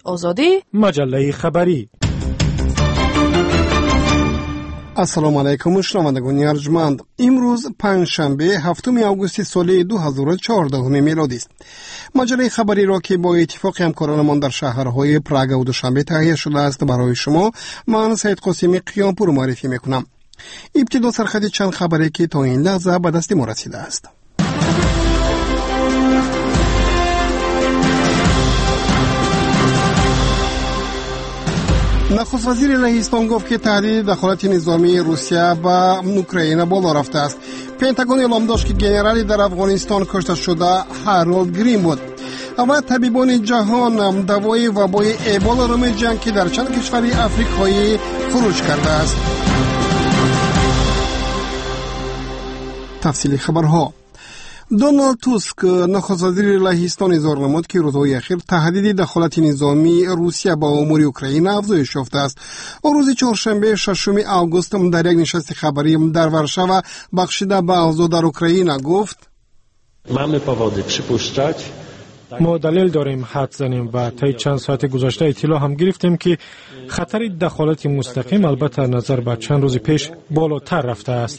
آزادی، مجله خبری. السلام علیکم شنوندگان ارجمند. امروز پنجشنبه هفتم آگوست سال 2014 میلادی است. مجله خبری را که با اتفاق همکارانمان در شهرهای پراگ و دوشنبه تهیه شده است برای شما، من سید قاسمی قیامپور معرفی میکنم. ابتدا سرخط چند خبری که تا این لحظه به دست ما رسیده است. نخست وزیر لهستان گفت که تهدید دخالت نظامی روسیه به اوکراین بالا رفته است. پنتاگون اعلام داشت که گنرالی در افغانستان کشته شده هارولد گرین بود. و طبیبان جهان دوای وبای ایبولا را می‌جویند که در چند کشور افریقایی خروج کرده است. تفصیل خبرها. دونالد توسک نخست وزیر لهستان اظهار نمود که روزهای اخیر تهدید دخالت نظامی روسیه با امور اوکراین افزایش یافته است. روز چهارشنبه ششم آگوست در یک نشست خبری در ورشوا بخشیده به اوضاع در اوکراین گفت: ما دلیل داریم حد زنیم و طی چند ساعت گذشته اطلاع هم گرفتیم که خطر دخالت مستقیم البته نظر به چند روز پیش بالاتر رفته است.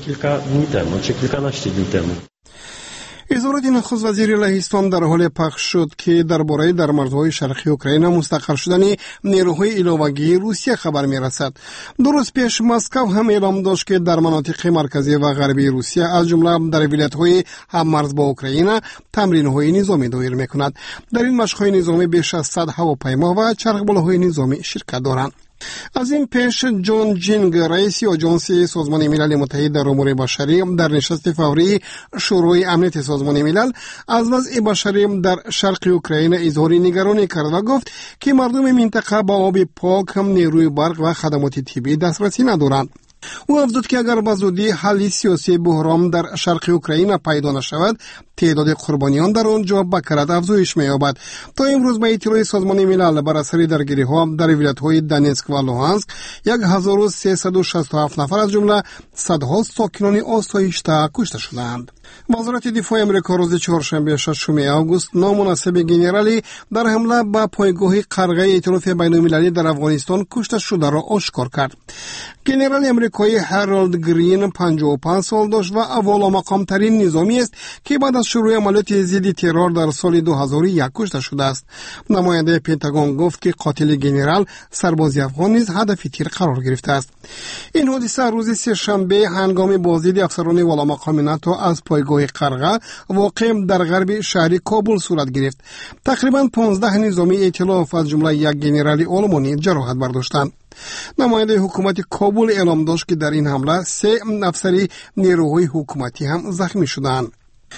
اظهارات نخست وزیر لهستان در حال پخش شد که درباره در مرزهای شرقی اوکراین مستقر شدن نیروهای علاوه‌ای روسیه خبر می‌رسد. دو روز پیش مسکو هم اعلام داشت که در مناطق مرکزی و غربی روسیه از جمله در ولایت‌های هممرز با اوکراین تمرین‌های نظامی دایر می‌کند. در این مشق‌های نظامی بیش از 100 هواپیما و چرخبالاهای نظامی شرکت دارند. از این پیش جون جینگ رئیس آژانس سازمان ملل متحد در امور بشری در نشست فوری شورای امنیت سازمان ملل از وضع بشری در شرق اوکراین اظهار نگرانی کرد و گفت که مردم منطقه با آب پاک هم نیروی برق و خدمات طبی دسترسی ندارند. او افزود که اگر به زودی حل سیاسی بحران در شرق اوکراین پیدا نشود، تعداد قربانیان در آنجا به کرد افزایش می‌یابد. تا امروز به اطلاع سازمان ملل بر اثر درگیری‌ها در ولایت‌های دونتسک و لوهانسک 1367 نفر از جمله صدها ساکنان آسایش‌ده کشته شدند. وزارت دفاع آمریکا روز چهارشنبه ششم آگوست نامناسب گنرالی در حمله به پایگاه قرغه ائتلاف بین‌المللی در افغانستان کشته شده را آشکار کرد. گنرال آمریکایی هارولد گرین 55 سال داشت و اول مقام ترین نظامی است که بعد از شروع عملیات ضد ترور در سال 2001 کشته شده است. نماینده پنتاگون گفت که قاتل گنرال سرباز افغان نیز هدف تیر قرار گرفته است. این حادثه روز سه‌شنبه هنگام بازدید افسران والا مقام ناتو از پایگاه قرغه واقع در غرب شهر کابل صورت گرفت. تقریبا 15 نظامی ائتلاف از جمله یک گنرال آلمانی جراحت برداشتند. نماینده حکومت کابل اعلام داشت که در این حمله 3 افسر نیروهای حکومتی هم زخمی شدند.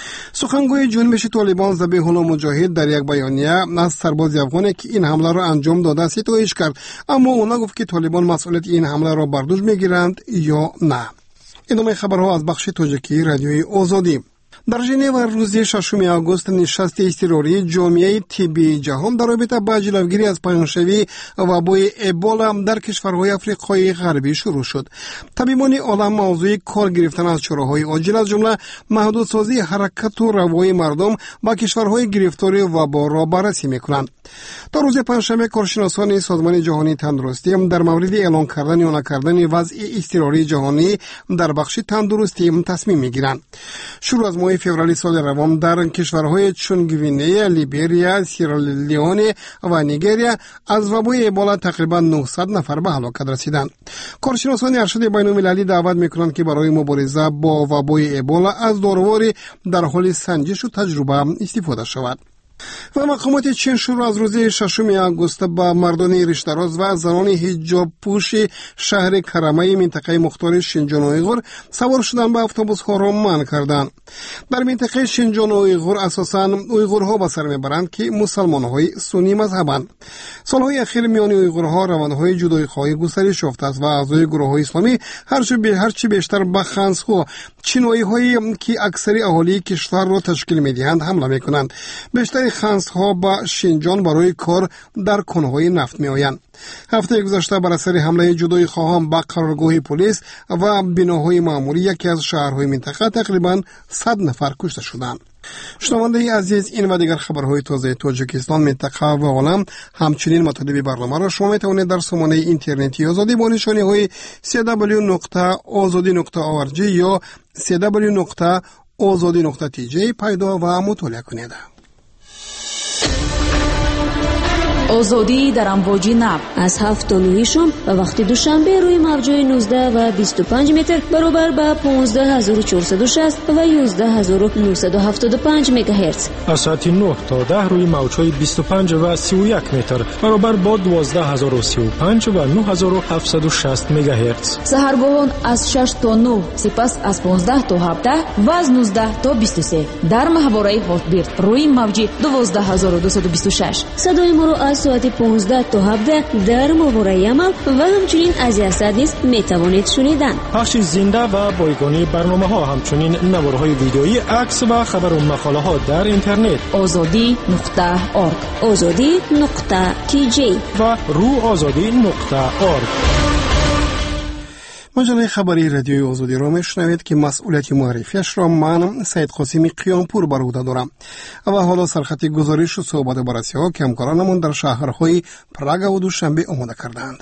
سخنگوی جنبش طالبان ذبیح الله مجاهد در یک بیانیه از سرباز افغانی که این حمله را انجام داده ستایش کرد، اما او نگفت که طالبان مسئولیت این حمله را بر دوش میگیرند یا نه. ادامه خبرها از بخش تاجیکی رادیوی آزادی. در ژنو روز ششم آگوست نشست اضطراری جامعه طبی جهان در رابطه با جلوگیری از پایان‌شوی وبای ایبولا در کشورهای افریقای غربی شروع شد. طبیبان عالم موضوع کار گرفتن از چاره‌های عاجل از جمله محدودسازی حرکت و روای مردم با کشورهای گرفتار وبا را بررسی می‌کنند. تا روز پنجشنبه کارشناسان سازمان جهانی تندرستی در مورد اعلان کردن یا نکردن وضع اضطراری جهانی در بخش تندرستی تصمیم می‌گیرند. شروع از ماه فوریه سال روان در کشورهای چون گوینه، لیبریا، سیرالئون و نیگریا از وبای ایبولا تقریبا 900 نفر به هلاکت رسیدند. کارشناسان ارشد بین‌المللی دعوت می‌کنند که برای مبارزه با وبای ایبولا از داروهای در حال سنجش و تجربه استفاده شود. و مقامات چین شروع از روز ششم آگوست با مردان ریش‌دراز و زنان حجاب پوش شهر کرمه منطقه مختار شینجان اویغور سوار شدن به اتوبوس‌ها را منع کردند. در منطقه شینجان اویغور اساساً اویغورها به سر میبرند که مسلمان‌های سنی مذهبند. سالهای اخیر میان اویغورها روندهای جدایی‌خواهی گسترش یافته است و اعضای گروه‌های اسلامی هرچی بیشتر به خنس‌ها چینایی‌هایی که اکثر اهالی کشور را تشکیل می‌دهند حمله می‌کنند. بیشتر خنس‌ها با شینجان برای کار در کنهای نفت می‌آیند. هفته گذشته بر اثر حمله جدایی خواهان به قرارگاه پلیس و بناهای مأموری یکی از شهرهای منطقه تقریبا 100 نفر کشته شدند. شنونده عزیز، این و دیگر خبرهای تازه تاجیکستان، منطقه و عالم، همچنین مطالب برنامه را شما میتوانید در سامانه اینترنتی آزادی با نشانی www.azadi.org یا www.azadi.tj پیدا و مطالعه کنید. آزادی در امواج نب از 7 تا 9 شام و وقت دوشنبه روی موج‌های 19 و 25 متر برابر با 15460 و 11975 مگاهرتز. از ساعت 9 تا 10 روی موج‌های 25 و 31 متر برابر با 12035 و 9760 مگاهرتز. سحرگاهان از 6 تا 9، سپس از 15 تا 17 و از 19 تا 23 در محوره هاتبیرد روی موج 12226. صدای ما را از ساعت 15 تا 17 در ماورای عمل و همچنین از یاسد نیز میتوانید شنیدن. پخش زنده و بایگانی برنامه ها، همچنین نوارهای ویدئویی، عکس و خبر و مقاله ها در اینترنت azadi.org azadi.tj و روآزادی.org. مجله خبری رادیوی آزادی را میشنوید که مسئولیت معرفیش را من سید قاسمی قیانپور بر عهده دارم. و حالا سرخط گزارش و صحبت بررسی ها که همکارانمان در شهرهای پراگ و دوشنبه آماده کردند.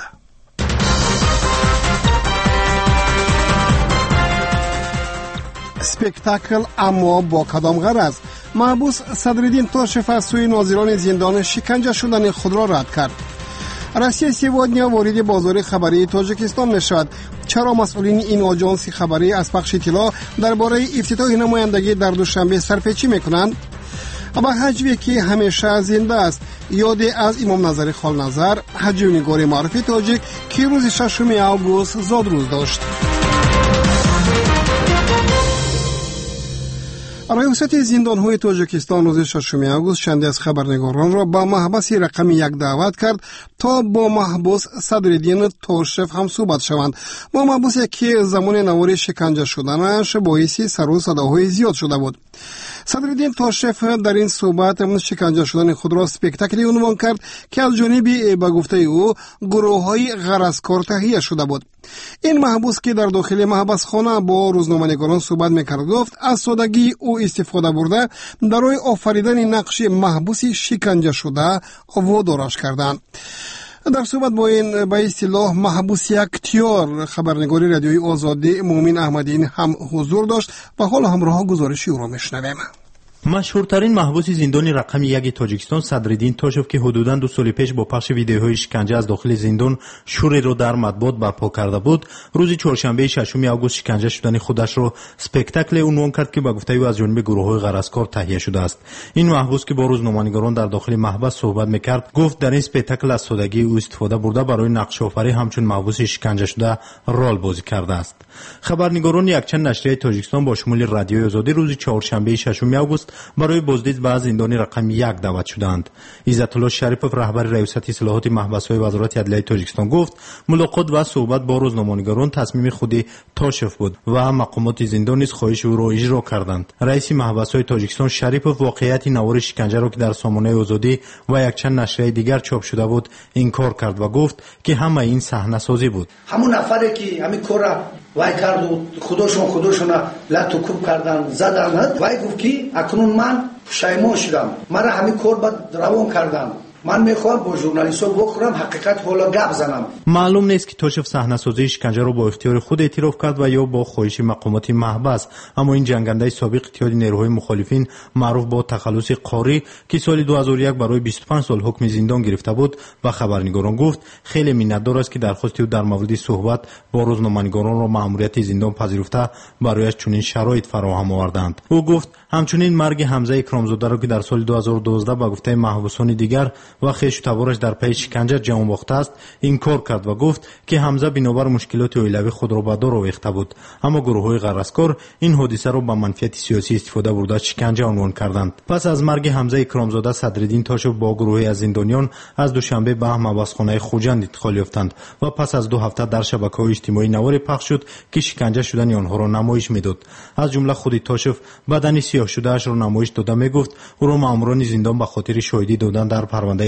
سپکتاکل اما با کدام غرض؟ محبوس صدرالدین توشف از سوی ناظران زندان شکنجه شدن خود را رد کرد. روسیه سیوادنیا وارد بازار خبری تاجیکستان می شود. چرا مسئولین این آژانس خبری از پخش اطلاع درباره افتتاح نمایندگی در دوشنبه سرپیچی می کنند؟ و حجوی که همیشه زنده است، یاد از امام نظر خالنظر، حجوی نگار معروف تاجیک که روز 6 آگوست زادروز داشت. ریاست زندان‌های تاجیکستان روز 6 آگوست چندی از خبرنگاران را به محبس رقم 1 دعوت کرد تا با محبوس صدرالدین توشف هم صحبت شوند. با محبوسی که زمان نوار شکنجه شدنش باعث سر و صداهای زیاد شده بود. صدرالدین توشف در این صحبت شکنجه شدن خود را سپکتاکلی عنوان کرد که از جانب به گفته او گروه‌های غرضکار تهیه شده بود. این محبوس که در داخل محبس خانه با روزنامه‌نگاران صحبت می‌کرد گفت از سادگی او استفاده برده در راه آفریدن نقش محبوسی شکنجه شده وادارش کردند. در صحبت با این به اصطلاح محبوس اختیار خبرنگاری رادیوی آزادی مومن احمدی هم حضور داشت و حالا همراه گزارشی او را میشنویم. مشهورترین محبوس زندان رقم 1 تاجیکستان صدرالدین توشف که حدوداً 2 سال پیش با پخش ویدیوهای شکنجه از داخل زندان شوری را در مطبوعات برپا کرده بود، روز چهارشنبه 6 آگوست شکنجه شدن خودش را سپکتاکل عنوان کرد که به گفته او از جانب گروه‌های غرضکار تهیه شده است. این محبوس که با روزنامه‌نگاران در داخل محبس صحبت می‌کرد گفت در این سپکتاکل از سادگی او استفاده برده برای نقش آفری همچون محبوس شکنجه شده رول بازی کرده است. خبرنگاران یکچند نشریه تاجیکستان با شمول رادیوی آزادی روز چهارشنبه 6 آگوست برای بازدید به زندان رقم 1 دعوت شدند. عزت الله شریفوف رهبر ریاست اصلاحات محبس‌های وزارت عدلیه تاجیکستان گفت ملاقات و صحبت با روزنامه‌نگاران تصمیم خود توشف بود و مقامات زندان نیز خواهش او را اجرا کردند. رئیس محبس‌های تاجیکستان شریفوف واقعیت نوار شکنجه را که در سامانه آزادی و یکچند نشریه دیگر چاپ شده بود انکار کرد و گفت که همه این صحنه‌سازی بود. همون نفری که همین کار وای کرد و خودشون لطوکوب کردن زدن، وای گفت که اکنون من پشیمان شدم، مرا همین کار بد روان کردن، من میخوام با ژورنالیست‌ها بخورم حقیقت حالا گپ زنم. معلوم نیست که توشف صحنه‌سازی شکنجه را با اختیار خود اعتراف کرد و یا با خواهش مقامات محبس، اما این جنگنده سابق اتحاد نیروهای مخالفین معروف با تخلص قاری که سال 2001 برای 25 سال حکم زندان گرفته بود و خبرنگاران گفت خیلی منتدار است که درخواست او در مورد صحبت با روزنامه‌نگاران را مأموریت زندان پذیرفته برایش چنین شرایط فراهم آوردند. او گفت همچنین مرگ حمزه اکرامزاده را که در سال 2012 به گفته محبوسان دیگر و خویش تبارش در پی شکنجه جان باخته است انکار کرد و گفت که حمزه بنابر مشکلات اولیوی خود را به دار آویخته بود، اما گروه‌های غرضکار این حادثه را به منفعت سیاسی استفاده برده شکنجه عنوان کردند. پس از مرگ حمزه اکرامزاده صدرالدین توشف با گروهی از زندانیان از دوشنبه به محبسخانه خوجند انتقال یافتند و پس از 2 هفته در شبکه‌های اجتماعی نوار پخش شد که شکنجه شدن آنها را نمایش میداد. از جمله خود توشف بدن سیاه شده اش را نمایش داده میگفت او را ماموران زندان به خاطر شاهدی دادن در پرونده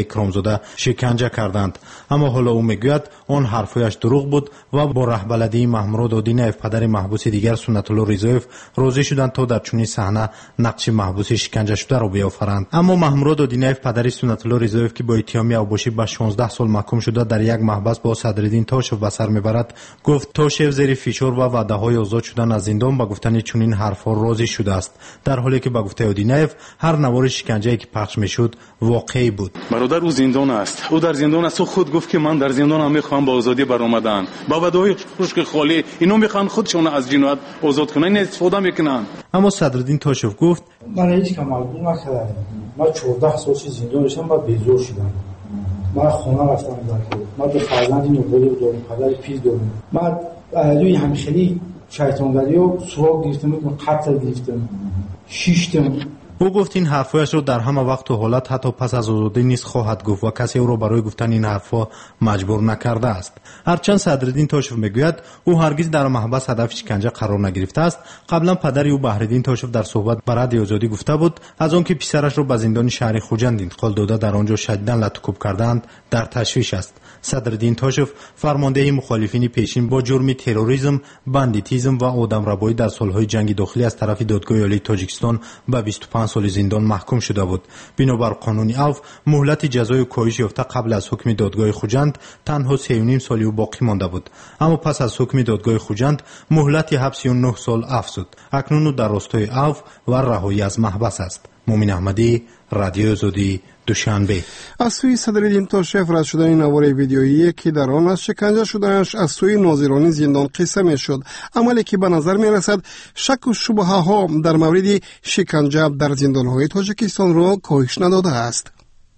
اکرامزاده شکنجه کردند. اما حالا او میگوید آن حرفایش دروغ بود و با رهبردی محمود اودینایف پدر محبوس دیگر سنت الله رضایف راضی شدند تا در چنین صحنه نقش محبوس شکنجه شده را بیافرند. اما محمود اودینایف پدر سنت الله رضایف که با اتهام اوباشی به 16 سال محکوم شده در یک محبس با صدرالدین تاشف به سر میبرد، گفت تاشف زیر فشار و وعده‌های آزاد شدن از زندان با گفتن چنین حرف‌ها راضی شده است، در حالی که با گفته اودینایف هر نوار شکنجه‌ای که پخش میشد واقعی بود. برادر او زندان است، او در زندان است. او خود گفت که من در زندان میخوام با آزادی برآمدن، با وعده‌های خشک خالی اینو میخوان خودشون از جنایت آزاد کنن، استفاده میکنن. اما صدرالدین تاشف گفت من هیچ کم معلوم نکردم. من 14 سال زندان نشستم و بیزار شدم. من خونه رفتم برای من دو فرزندی نوبالی دارم، پدر پیر دارم. من روی همخیلی شیطانگری و سراغ گرفتم، قتل گرفتم، شیشتم. او گفت این حرفایش را در همه وقت و حالت حتی پس از آزادی نیز خواهد گفت و کسی او را برای گفتن این حرفها مجبور نکرده است. هرچند صدرالدین تاشف میگوید او هرگز در محبس هدف شکنجه قرار نگرفته است، قبلا پدر او بهرالدین تاشف در صحبت با رادیو آزادی گفته بود از آنکه پسرش را به زندان شهر خوجند انتقال داده در آنجا شدیداً لطکوب کردند در تشویش است. صدرالدین تاشف فرمانده مخالفین پیشین با جرم تروریسم، باندیتیسم و آدمربایی در سالهای جنگ داخلی از طرف دادگاه عالی تاجیکستان به 25 سال زندان محکوم شده بود. بنابر قانون عفو مهلت جزای کاهش یافته قبل از حکم دادگاه خوجند تنها 3.5 سال او باقی مانده بود، اما پس از حکم دادگاه خوجند مهلت حبس 9 سال عفو شد. اکنون او در راستای عفو و رهایی از محبس است. مومن احمدی، رادیو آزادی، دوشنبه. از سوی صدرالدین تاشف رد شدن نوار ویدیویی که در آن از شکنجه شدنش از سوی ناظران زندان قصه میشد، عملی که به نظر می رسد شک و شبهه ها در مورد شکنجه در زندان های تاجیکستان را کاهش نداده است.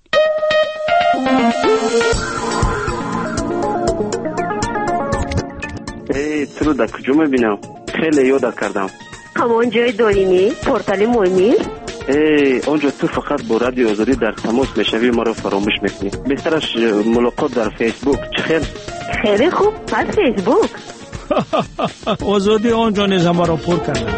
تو رو در کجا میبینم؟ خیلی یاد کردم. همان جای دارینی؟ پورتال مهمی؟ اونجا تو فقط با رادیو آزادی در تماس میشوی، ما رو فراموش میکنی. بهترش ملاقات در فیسبوک. چه خیلی خوب، پس فیسبوک. آزادی آنجا نیز ما رو پر کرده.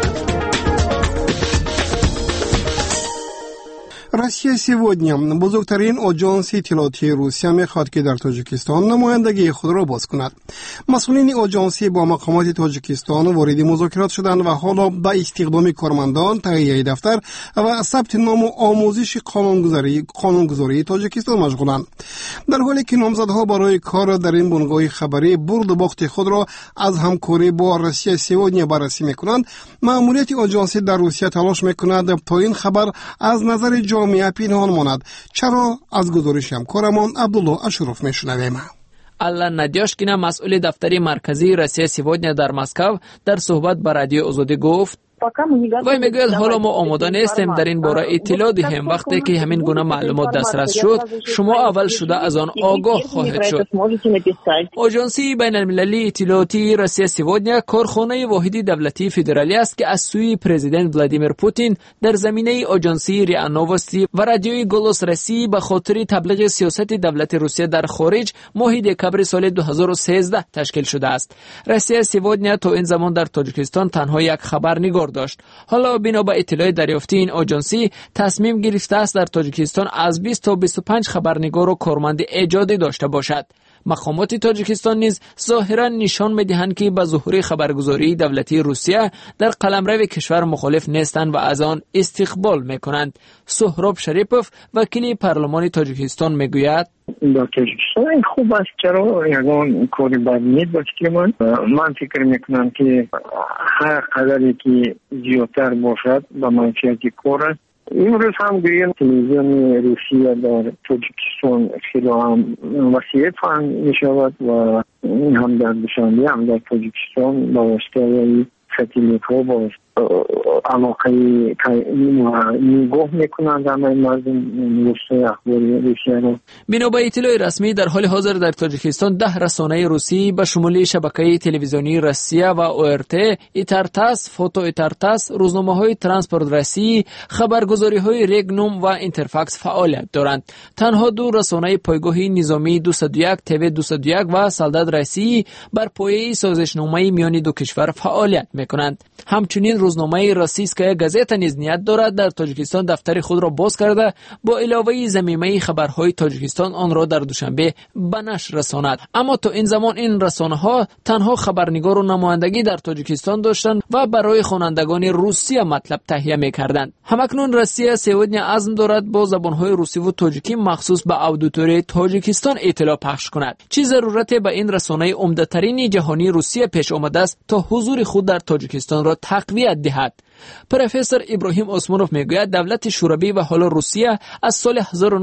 Россия сегодня бузургтарин оҷонси иттилоотии Русия мехоҳад ки дар Тоҷикистон намояндагии худро боз кунад. масъулини оҷонсӣ бо мақомоти Тоҷикистон вориди музокирот шуданд ва ҳоло ба истиқдоми кормандон, таҳияи дафтар ва сабти ному омӯзиши қонунгузории Тоҷикистон машғуланд. дар ҳоле ки номзадҳо барои кор дар ин бунгоҳи хабарӣ бурду бохти худро аз ҳамкорӣ бо Россия сегодня баррасӣ мекунанд, маъмурияти оҷонсӣ дар Русия талош мекунад то ин хабар аз назари ҷомеа пинҳон монад. чаро аз гузориши ҳамкорамон Абдулло Ашуров мешунавем. Алла Надёшкина, масъули дафтари марказии Россия сегодня дар Москав, дар суҳбат ба радиои Озодӣ гуфт: وای میگوید حالا ما آماده نیستیم در این باره اطلاع دهیم. وقتی که همین گونه معلومات دسترس شد شما اول شده از آن آگاه خواهید شد. آژانسی بین المللی اطلاعاتی روسیه سیودنیا کارخانه واحدی دولتی فدرالی است که از سوی پرزیدنت ولادیمیر پوتین در زمینه آژانسی ریا نووستی و رادیوی گولوس رسی به خاطر تبلیغ سیاست دولت روسیه در خارج ماه دکبر سال 2013 تشکیل شده است. روسیه سیودنیا تا این زمان در تاجیکستان تنها یک خبرنگار داشت. حالا بنا به اطلاع دریافتی این آژانسی تصمیم گرفته است در تاجیکستان از 20 تا 25 خبرنگار و کارمند ایجادی داشته باشد. مقامات تاجیکستان نیز ظاهرا نشان می‌دهند که به ظهور خبرگزاری دولتی روسیه در قلمرو کشور مخالف نیستند و از آن استقبال می‌کنند. سهراب شریپوف وکیل پارلمان تاجیکستان میگوید: در تاجیکستان خوب است، چرا یگان کاری بد نیست. باشه من فکر میکنم که هر قدری که زیادتر باشد به منفعت کار است. امروز هم گوییم تلویزیون روسیه در تاجیکستان خیلی هم وسیع فهم می شود و هم در دوشنبه هم در تاجیکستان با واسطه فتیلیت ها با علاقه نگاه میکنند همه مردم روسیه اخباری روسیه را. بنا به اطلاع رسمی در حال حاضر در تاجیکستان 10 رسانه روسی به شمول شبکه تلویزیونی روسیه و ORT، ایترتاس، فوتو ایترتاس، روزنامه‌های ترانسپورت روسی، خبرگزاری‌های رگنوم و اینترفاکس فعالیت دارند. تنها 2 رسانه پایگاه نظامی 201 تیوی 201 و سالداد روسی بر پایه سازشنامه میان دو کشور فعالیت میکنند. همچنین روزنامه روسیسکایا گازета نیز نیت دارد در تاجیکستان دفتر خود را باز کرده با علاوه ضمیمه خبرهای تاجیکستان آن را در دوشنبه به نشر رساند. اما تا این زمان این رسانه‌ها تنها خبرنگار و نمایندگی در تاجیکستان داشتند و برای خوانندگان روسیه مطلب تهیه می‌کردند. همکنون روسیه سیودنیا عزم دارد با زبان‌های روسی و تاجیکی مخصوص به اودیتوری تاجیکستان اطلاع پخش کند. چه ضرورت به این رسانه عمده‌ترین جهانی روسیه پیش آمده است تا حضور خود در تاجیکستان را تقویت دهد. پروفسور ابراهیم عثمانوف میگوید دولت شوروی و حالا روسیه از سال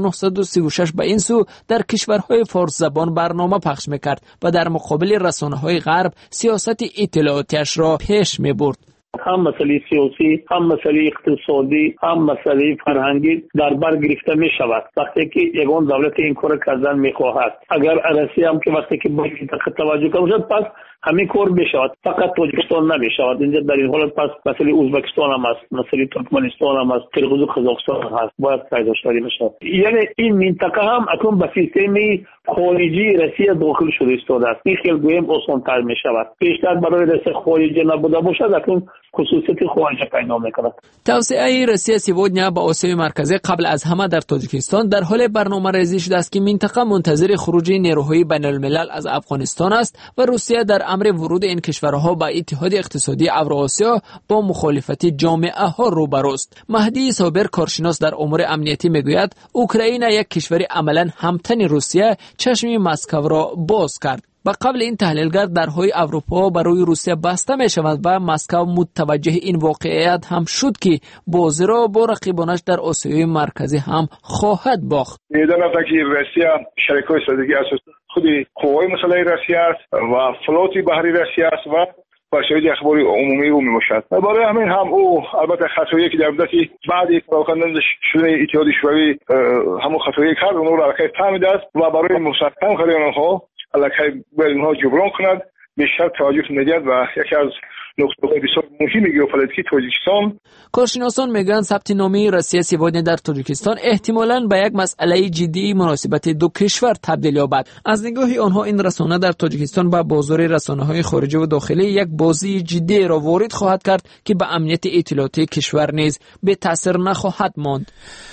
1936 به این سو در کشورهای فارس زبان برنامه پخش میکرد و در مقابل رسانه‌های غرب سیاست اطلاعاتیش را پیش میبرد. هم مسئله سیاسی، هم مسئله اقتصادی، هم مسئله فرهنگی در بر گرفته می شود. وقتی که یگان دولت این کار کردن می خواهد، اگر روسیه هم که وقتی که باید توجه کنه پس همین کار بشود، فقط تاجیکستان نمیشود. اینجا در این حالت پس مسئله ازبکستان هم است، مسئله ترکمنستان هم است، قرقیز و قزاقستان هم هست، باید پایداشتاری بشود. یعنی این منطقه هم اکنون به سیستم خارجی روسیه داخل شده ایستاده است. این خیلی گویم آسان‌تر می شود. بیشتر برای روسیه خارجی نبوده باشد، اکنون خصوصیت خارجی پیدا می‌کند. توسعه روسیه سیودنیا به آسیای مرکزی قبل از همه در تاجیکستان در حال برنامه‌ریزی شده است که منطقه منتظر خروج نیروهای بین‌الملل از افغانستان است و روسیه در امر ورود این کشورها به اتحاد اقتصادی اوراسیا با مخالفت جامعه‌ها روبروست. مهدی صابر کارشناس در امور امنیتی میگوید اوکراین یک کشور عملاً همتن روسیه چشم مسکو را باز کرد. و قبل این تحلیلگر درهای اروپا برای روسیه بسته می شود و مسکو متوجه این واقعیت هم شد که بازی را با رقیبانش در آسیای مرکزی هم خواهد باخت. میدانم که روسیه شریکای استراتژیکی اساس خود قوای مسلح روسیه است و فلوت بحری روسیه است و وسایل اخباری عمومی او میباشد. برای همین هم او البته خطایی که در مدت بعد پراکنده شده اتحاد شوروی همون خطایی کرد اون را حرکت فهمیده است و برای مستحکم کردن آنها علاقه به اینها جبران کند بیشتر توجه نمی‌دهد و یکی از نقطه‌های بسیار مهمی ژئوپلیتیکی تاجیکستان. کارشناسان میگن ثبت نامه روسیه سیودنیا در تاجیکستان احتمالاً به یک مسئله جدی مناسبت دو کشور تبدیل یابد. از نگاه آنها این رسانه در تاجیکستان با بازار رسانه‌های خارجی و داخلی یک بازی جدی را وارد خواهد کرد که به امنیت اطلاعاتی کشور نیز به تاثیر نخواهد ماند.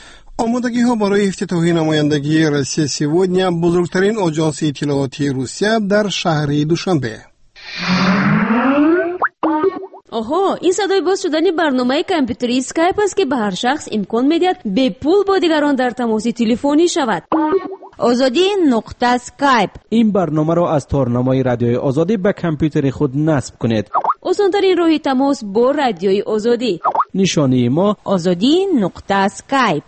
آمادگی ها برای افتتاح نمایندگی روسیه سیودنیا بزرگترین آژانس اطلاعاتی روسیه در شهر دوشنبه. آها، این صدای باز شدن برنامه کامپیوتری اسکایپ است که به هر شخص امکان میدهد به پول با دیگران در تماس تلفنی شود. آزادی نقطه اسکایپ. این برنامه را از تارنمای رادیوی آزادی به کامپیوتر خود نصب کنید. آسان‌ترین راه تماس با رادیوی آزادی. نشانی ما آزادی نقطه اسکایپ.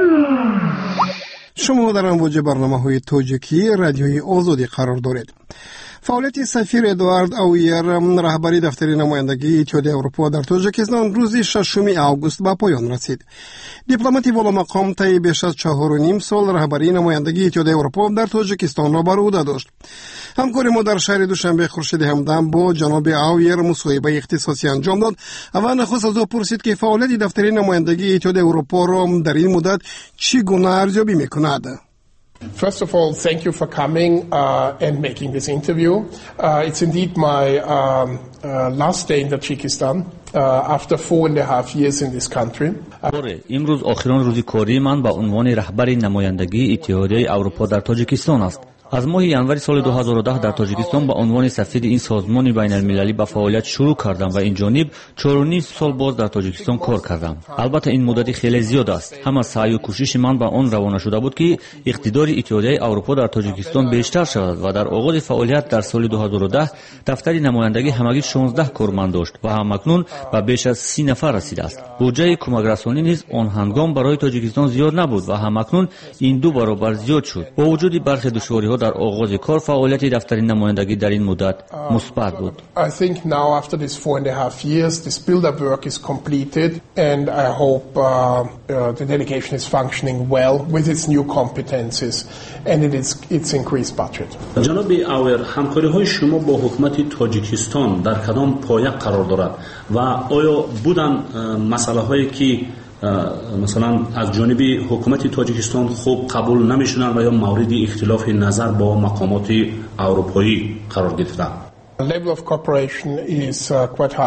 شما در امواج برنامه‌های تاجیکی رادیوی آزادی قرار دارید. فعالیت سفیر ادوارد اویر رهبری دفتر نمایندگی اتحادیه اروپا در تاجیکستان روز 6 آگوست به پایان رسید. دیپلمات والامقام طی بیش از 4.5 سال رهبری نمایندگی اتحادیه اروپا در تاجیکستان را بر عهده داشت. همکار ما در شهر دوشنبه خورشید همدم با جناب اویر مصاحبه اختصاصی انجام داد و نخست از او پرسید که فعالیت دفتر نمایندگی اتحادیه اروپا را در این مدت چگونه ارزیابی می‌کند. First of all, thank you for coming and making this interview. It's indeed my last day in Tajikistan after 4.5 years in this country. امروز آخرین روز کاری من با عنوان رهبر نمایندگی اتحادیه اروپا در تاجیکستان است. از ماه ینوری سال 2010 در تاجیکستان با عنوان سفیر این سازمان بین المللی به فعالیت شروع کردم و این جانب 4.5 سال باز در تاجیکستان کار کردم. البته این مدت خیلی زیاد است. همه سعی و کوشش من به آن روانه شده بود که اقتدار اتحادیه اروپا در تاجیکستان بیشتر شود و در آغاز فعالیت در سال 2010 دفتر نمایندگی همگی 16 کارمند داشت و همکنون به بیش از 30 نفر رسیده است. بودجه کمک رسانی نیز آن هنگام برای تاجیکستان زیاد نبود و همکنون این 2 برابر زیاد شد. با وجود برخی دشواری‌ها در آغاز کار فعالیت دفتر نمایندگی در این مدت مثبت بود. I think now after this 4.5 years this build-up work is completed and I hope the delegation is functioning well with its new competencies and its increased budget. جناب اویر، همکاری‌های شما با حکومت تاجیکستان در کدام پایه قرار دارد و آیا بودن مسائلی که مثلا از جانب حکومت تاجیکستان خوب قبول نمیشونن و یا مورد اختلاف نظر با مقامات اروپایی قرار گرفتن؟ The level of cooperation is quite high.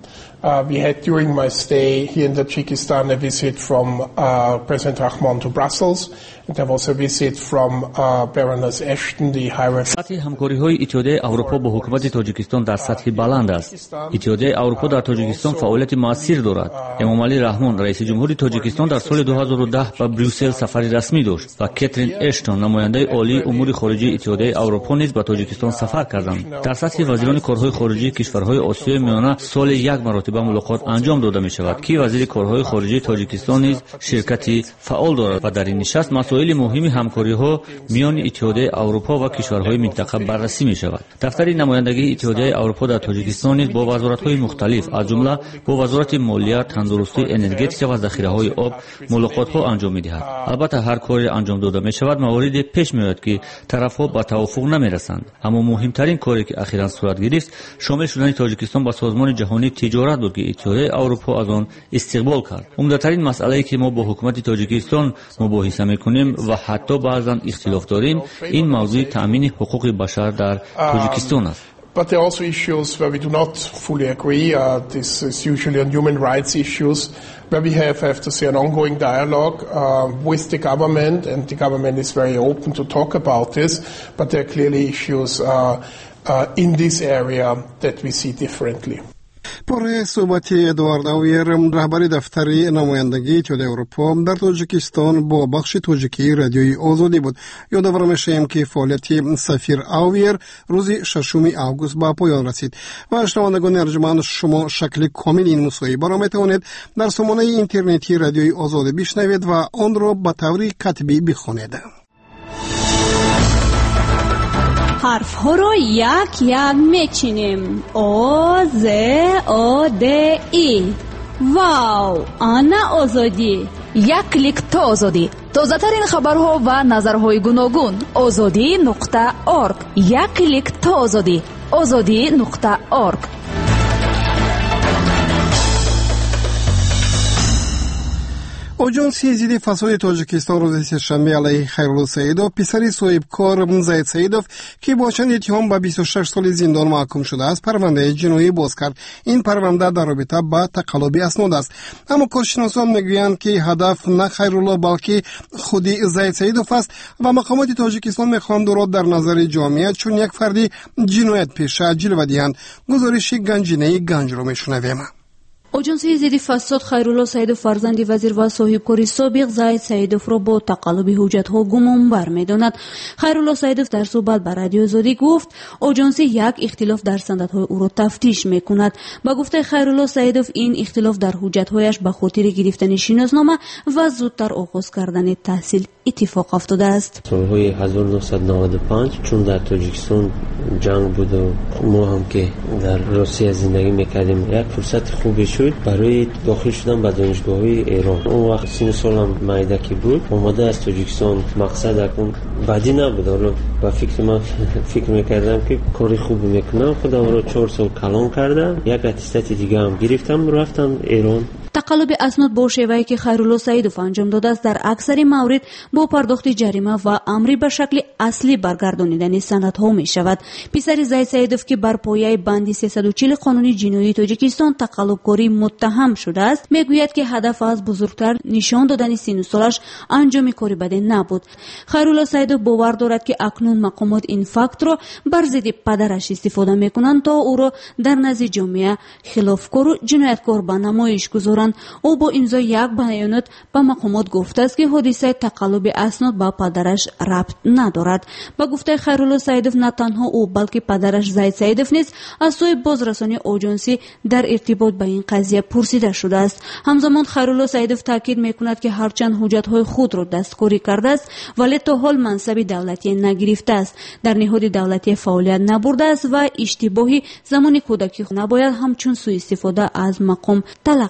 We had during my stay here in Tajikistan a visit from President Rahmon to Brussels. And there was a visit from Baroness Ashton, the High Representative. سطح همکاری‌های اتحادیه اروپا با حکومت تاجیکستان در سطح بلند است. اتحادیه اروپا در تاجیکستان فعالیت مؤثر دارد. امامعلی رحمان رئیس جمهور تاجیکستان در سال 2010 به بروکسل سفری رسمی داشت و کاترین اشتون نماینده عالی امور خارجه اتحادیه اروپا نیز به تاجیکستان سفر کردند. در سطح وزیران کارهای خارجه کشورهای آسیای میانه سال یک مرتبه ملاقات انجام داده می شود که وزیر کارهای خارجه تاجیکستان نیز شرکتی فعال دارد و در این نشست مسائل مهم همکاری‌ها میان اتحادیه اروپا و کشورهای منطقه بررسی می شود. دفتر نمایندگی اتحادیه اروپا در تاجیکستان نیز با وزارت‌های مختلف از جمله با وزارت مالیه، تندرستی، انرژتیک و ذخیره‌های آب ملاقات‌ها انجام می‌دهد. البته هر کاری انجام داده می شود مواردی پیش می‌آید که طرف‌ها به توافق نمی‌رسند. اما مهمترین کاری که اخیراً صورت گرفت شامل شدن تاجیکستان به سازمان جهانی تجارت بود که اتحادیه اروپا از آن استقبال کرد. عمده‌ترین مسئله‌ای که ما با حکومت تاجیکستان مباحثه می‌کنیم و حتی بعضاً اختلاف داریم این موضوع تأمین حقوق بشر در تاجیکستان است. But there are also issues where we do not fully agree. This is usually on human rights issues, where we have to say, an ongoing dialogue with the government, and the government is very open to talk about this. But there are clearly issues in this area that we see differently. پر صحبت ادوارد اویر رهبر دفتر نمایندگی اتحادیه اروپا در تاجیکستان با بخش تاجیکی رادیوی آزادی بود. یادآور می‌شویم که فعالیت سفیر اویر روز 6 آگوست به پایان رسید. و شنوندگان ارجمند شما شکل کامل این مصاحبه را می‌توانید در سامانه اینترنتی رادیوی آزادی بشنوید و آن را به طور کتبی بخوانید. حرف ها رو یک یک میچینیم. او ز او د ای. واو، آنا آزادی. یک کلیک تا آزادی. تازه ترین خبرها و نظرهای گوناگون. azadi.org. یک کلیک تا آزادی. azadi.org. آژانس ضد فساد تاجیکستان روز سه‌شنبه علیه خیرالله سیدوف پسر صاحبکار زید سیدوف که با چند اتهام به 26 سال زندان محکوم شده است پرونده جنایی باز کرد. این پرونده در رابطه با تقلب اسناد است. اما کارشناسان میگویند که هدف نه خیرالله بلکه خود زید سیدوف است و مقامات تاجیکستان میخواهند او را در نظر جامعه چون یک فرد جنایت پیشه جلوه دهند. گزارش گنجینه گنج را میشنویم. آژانس ضد فساد خیرالله سیدوف فرزند وزیر و صاحبکار سابق زید سیدوف را با تقلب حجت‌ها گمانبر می‌داند. خیرالله سیدوف در صحبت با رادیو آزادی گفت آژانس یک اختلاف در سندهای او را تفتیش می‌کند. با گفته خیرالله سیدوف این اختلاف در حجت‌هایش به خاطر گرفتن شناسنامه و زودتر آغاز کردن تحصیل اتفاق افتاده است. سالهای 1995 چون در تاجیکستان جنگ بود و ما هم که در روسیه زندگی می‌کردیم یک فرصت خوبی شد برای داخل شدن به دانشگاه‌های ایران. اون وقت سن سالم مایدکی بود. اومده از تاجیکستان مقصد اکن بعدی نبود. حالا با فکر میکردم که کاری خوب میکنم. خودم رو 4 سال کلان کردم. یک اتستات دیگه هم گرفتم رفتم ایران. تقلب اسناد با شیوهی که خیرالله سیدوف انجام داده است در اکثر موارد با پرداخت جریمه و امری به شکل اصلی برگردانیدن سندها می شود. پسر زید سیدوف که بر پایه بند 340 قانون جنایی تاجیکستان تقلبکاری متهم شده است میگوید که هدف از بزرگتر نشان دادن سن و سالش انجام کاری بده نبود. خیرالله سیدوف باور دارد که اکنون مقامات این فکت را بر ضد پدرش استفاده میکنند تا او را در نزد جامعه خلافکار و جنایتکار به نمایش گذارند. او با امضای یک بیانات به مقامات گفته است که حادثه تقلب اسناد با پدرش ربط ندارد. با گفته خیرالله سیدوف نه تنها او بلکه پدرش زید سیدوف نیز از سوی بازرسانی آژانسی در ارتباط با این قضیه پرسیده شده است. همزمان خیرالله سیدوف تاکید میکند که هرچند حجت‌های خود را دستکاری کرده است ولی تا حال منصب دولتی نگرفته است. در نهاد دولتی فعالیت نبرده است و اشتباهی زمان کودکی نباید همچون سوء استفاده از مقام تلقی شود.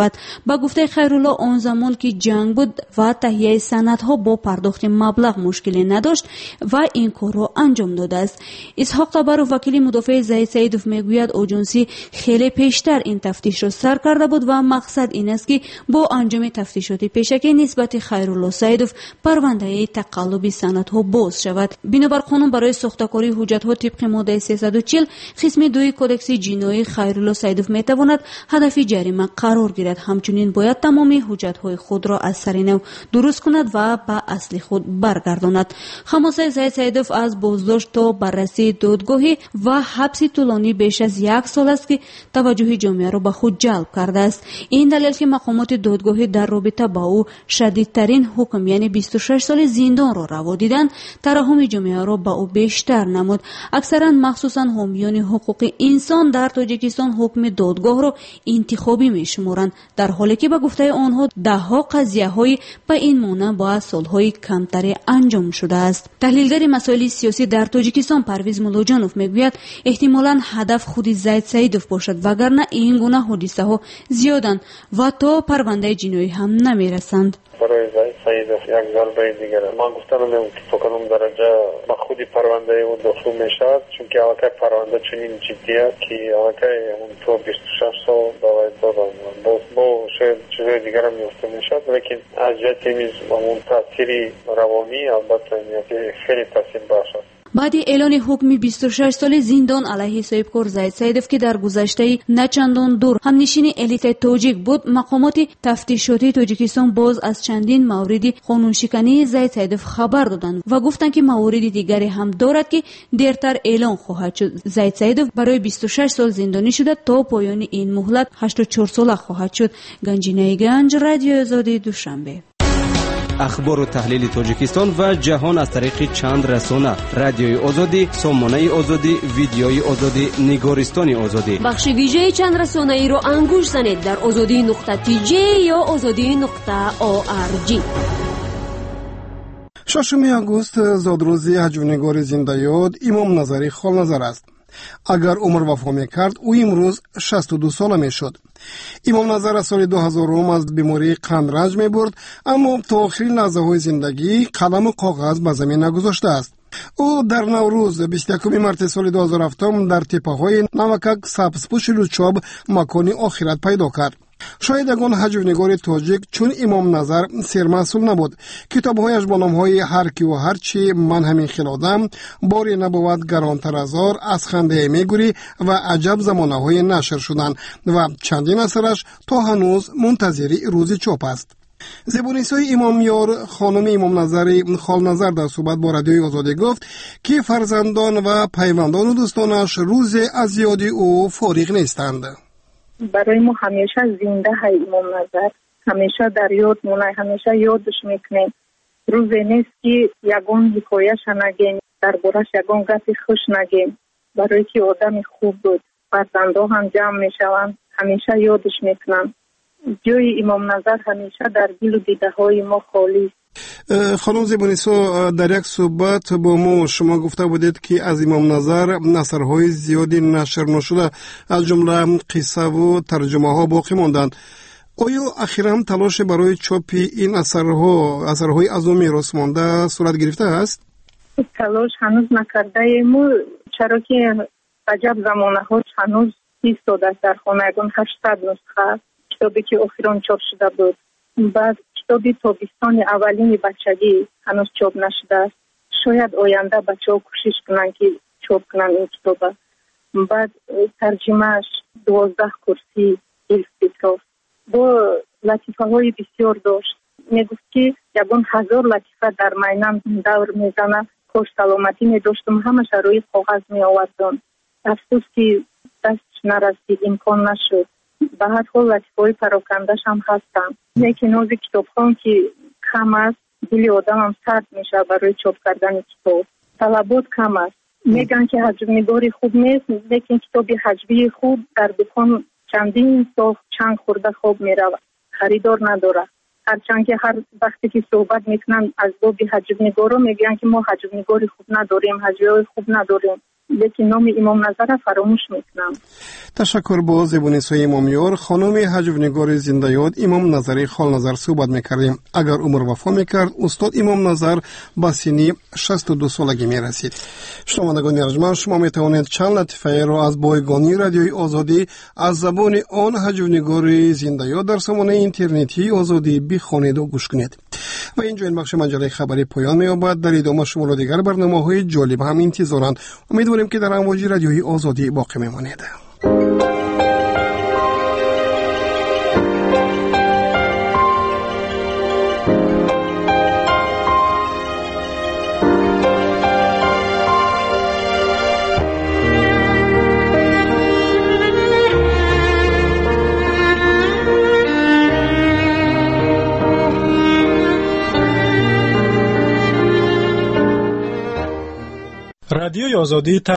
شود. با گفته خیرالله آن زمان که جنگ بود و تهیه سندها با پرداخت مبلغ مشکلی نداشت و این کار را انجام داده است. اسحاق تبر وکیل مدافع زید سیدوف میگوید آژانسی خیلی پیشتر این تفتیش را سر کرده بود و مقصد این است که با انجام تفتیشات پیشکی نسبت خیرالله سیدوف پرونده تقلب سندها باز شود. بنابر قانون برای ساختکاری حجت‌ها طبق ماده 340 قسم 2 کودکس جنایی خیرالله سیدوف میتواند هدف جریمه قرار گیرد. همچنین باید تمامی حجت‌های خود را از سر نو درست کند و به اصل خود برگرداند. خماسه زید سیدوف از بازداشت تا بررسی دادگاهی و حبس طولانی بیش از 1 سال است که توجه جامعه را به خود جلب کرده است. این دلیل که مقامات دادگاهی در رابطه با او شدیدترین حکم یعنی 26 سال زندان را روا دیدند، ترحم جامعه را به او بیشتر نمود. اکثرا مخصوصا حامیان حقوق انسان در تاجیکستان حکم دادگاه را انتخابی میشمارند، در حالی که به گفته آنها دهها قضیه‌های به این مانند با سالهای کمتری انجام شده است. تحلیلگر مسائل سیاسی در تاجیکستان پرویز ملاجانوف میگوید احتمالاً هدف خود زید سیدوف باشد، وگرنه این گونه حادثه‌ها زیادند و تا پرونده جنایی هم نمیرسند. برای زید سیدوف یک ضربه دیگر من گفتم که تا کنم درجه با خود پرونده او داخل میشود، چون که اوقات پرونده چنین جدی است که اوقات اون تو 26 سال داوای دادن با شاید چیزای دیگر هم میفته میشد، لیکن از جهت اون تاثیری روانی البته خیلی تاثیر باشد. بعد اعلان حکم 26 سال زندان علیه صاحبکار زید سیدوف که در گذشته نچندان دور همنشین الیت تاجیک بود، مقامات تفتیشاتی تاجیکستان باز از چندین مورد قانونشکنی زید سیدوف خبر دادند و گفتند که موارد دیگری هم دارد که دیرتر اعلان خواهد شد. زید سیدوف برای 26 سال زندانی شده تا پایان این مهلت 84 ساله خواهد شد. گنجینه گنج، رادیو آزادی، دوشنبه. اخبار و تحلیل تاجیکستان و جهان از طریق چند رسانه: رادیوی آزادی، سامانه آزادی، ویدیوی آزادی، نگارستان آزادی. بخش ویژه چند رسانه ای رو انگوش زنید در azadi.tj یا azadi.org. 6 آگوست زادروزی حجونگار زنده یاد امام نظری خالنظر است. اگر عمر وفا میکرد او امروز 62 ساله میشد. امام نظر از سال 2000 از بیماری قند رنج میبرد، اما تا آخرین لحظه های زندگی قلم و کاغذ به زمین نگذاشته است. او در نوروز 21 مارس سال 2007 در تپه های نمکک سبزپوش لوچاب مکانی آخرت پیدا کرد. شاید یگان حجونگار تاجیک چون امام نظر سرمسئول نبود. کتابهایش با نامهای هر کی و هر چی، من همین خیلادم، باری نبود گرانتر از آر، از خنده میگوری و عجب زمانه های نشر شدن و چندین اثرش تا هنوز منتظری روزی چاپ است. زبونیسای امام یار خانم امام نظری خالنظر در صحبت با رادیوی آزادی گفت که فرزندان و پیوندان و دوستانش روز از یاد او فارغ نیستند. برای ما همیشه زنده های امام نظر، همیشه در یاد مونه، همیشه یادش میکنیم. روزی نیست که یگان حکایش نگیم، در بارش یگان گپ خوش نگیم، برای که آدم خوب بود. فرزندا هم جمع میشوند، همیشه یادش میکنن. جای امام نظر همیشه در دل و دیده های ما خالی. خانم زبونیسا، در یک صحبت با ما شما گفته بودید که از امام نظر اثرهای زیادی نشر نشده، از جمله قصه و ترجمه ها باقی ماندند. آیا اخیراً هم تلاش برای چاپ این اثرهای از اون میراث مانده صورت گرفته است؟ تلاش هنوز نکرده ایم، چرا که عجب زمانه ها هنوز ایستاده است در خانه. یگان 800 نسخه کتابی که اخیراً چاپ شده بود. بعد کتابی تابستان اولین بچگی هنوز چاپ نشده است. شاید آینده بچه ها کوشش کنن که چاپ کنن این کتاب. بعد ترجمهش 12 کرسی الف پیتروف با لطیفه های بسیار داشت. میگفت که یگان 1000 لطیفه در مینم دور میزنه، کاش سلامتی میداشتم همش روی کاغذ می آوردم. افسوس که دستش نرسید، امکان نشد. به هر حال لطیفه‌های پراکنده‌اش هم هستن. لیکن از کتابخوان که کم است، دل آدم هم سرد میشه برای چاپ کردن کتاب. طلبات کم است. میگن که حجم‌نگاری خوب نیست، لیکن کتاب حجمی خوب در دکان چندین سال چند خورده خوب میرود. خریدار نداره. هرچند که هر وقتی که صحبت میکنن از باب حجم‌نگارا میگن که ما حجم‌نگاری خوب نداریم، حجمی خوب نداریم. لیکن نام امام نظر فراموش میکنم. تشکر. با زبون سوی امامیار خانم حجبنگار زنده یاد امام نظری خال نظر صحبت میکردیم. اگر عمر وفا میکرد استاد امام نظر با سنی 62 سالگی میرسید. شنوندگان ارجمند، شما میتوانید چند لطیفه را از بایگانی رادیوی آزادی از زبان آن حجبنگار زنده یاد در سامانه اینترنتی آزادی بخوانید و گوش کنید. و اینجا این بخش مجله خبری پایان می‌یابد. در ادامه شما را دیگر برنامه‌های جالب هم انتظارند. امیدواریم که در امواج رادیوی آزادی باقی بمانید. رادیوی آزادی